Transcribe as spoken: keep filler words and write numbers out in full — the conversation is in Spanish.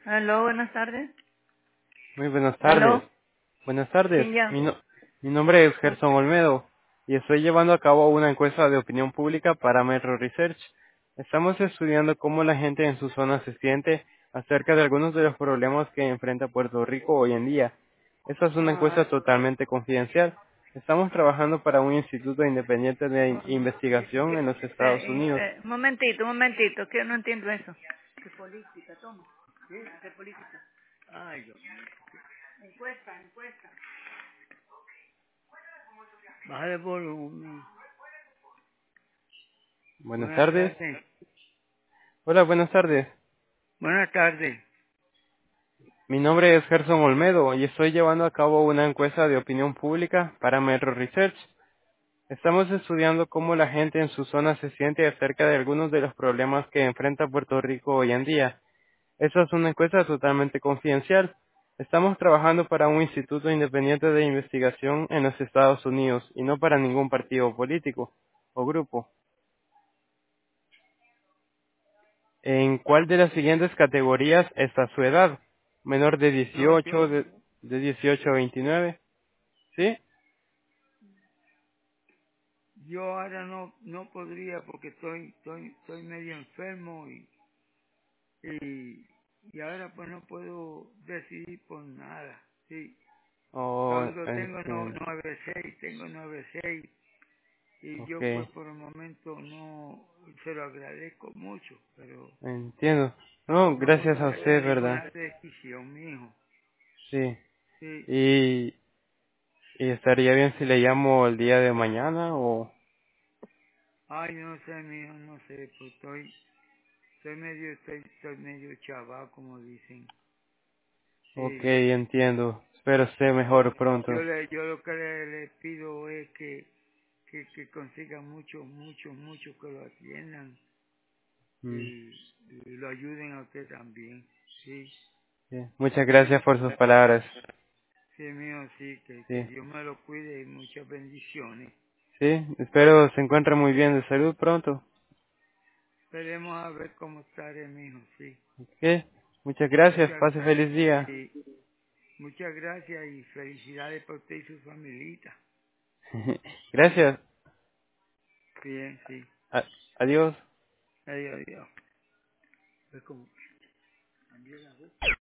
Aló, buenas tardes. Muy buenas tardes. Aló, Buenas tardes. ¿quién Mi, llama? no- mi nombre es Gerson Olmedo y estoy llevando a cabo una encuesta de opinión pública para Metro Research. Estamos estudiando cómo la gente en su zona se siente acerca de algunos de los problemas que enfrenta Puerto Rico hoy en día. Esta es una encuesta Ah, totalmente confidencial. Estamos trabajando para un instituto independiente de oh, investigación en ¿qué? los Eh, Estados eh, Unidos. eh, un momentito, un momentito, que yo no entiendo eso. ¿Qué política, toma? ¿Sí? ¿Qué política? Ay, yo. Encuesta, encuesta. Baja de volumen. Buenas Buenas tardes. tardes. Hola, buenas tardes. Buenas tardes. Mi nombre es Gerson Olmedo y estoy llevando a cabo una encuesta de opinión pública para Metro Research. Estamos estudiando cómo la gente en su zona se siente acerca de algunos de los problemas que enfrenta Puerto Rico hoy en día. Esta es una encuesta totalmente confidencial. Estamos trabajando para un instituto independiente de investigación en los Estados Unidos y no para ningún partido político o grupo. ¿En cuál de las siguientes categorías está su edad? ¿Menor de No, dieciocho, yo, de, de dieciocho a veintinueve? ¿Sí? yo ahora no, no podría porque estoy, estoy, estoy medio enfermo y, y, y ahora pues no puedo decidir por nada. Sí. Oh, Cuando tengo no- entiendo. nueve seis, tengo nueve seis y Ok, yo pues por el momento no se lo agradezco mucho, pero entiendo. No, no gracias a podría hacer usted, ¿verdad? ninguna decisión, mijo. Sí. Sí. ¿Y, y estaría bien si le llamo el día de mañana o...? Ay, no sé, mijo, no sé, pues estoy, estoy medio, estoy, estoy medio chaval, como dicen. Ok, Sí. entiendo. Espero esté mejor Yo pronto. le, yo lo que le, le pido es que, que, que consiga muchos, muchos, muchos que lo atiendan Mm, y, y lo ayuden a usted también. Sí. sí. Muchas gracias por sus palabras. Sí, mío, sí, que, que Sí. Dios me lo cuide y muchas bendiciones. Sí, espero se encuentre muy bien de salud pronto. Esperemos a ver cómo estaré, mijo, sí. Ok, muchas gracias. Muchas, Pase feliz día. sí, muchas gracias y felicidades por usted y su familita. Gracias. Bien, sí. A- adiós. Adiós, adiós. Es como cambió la voz.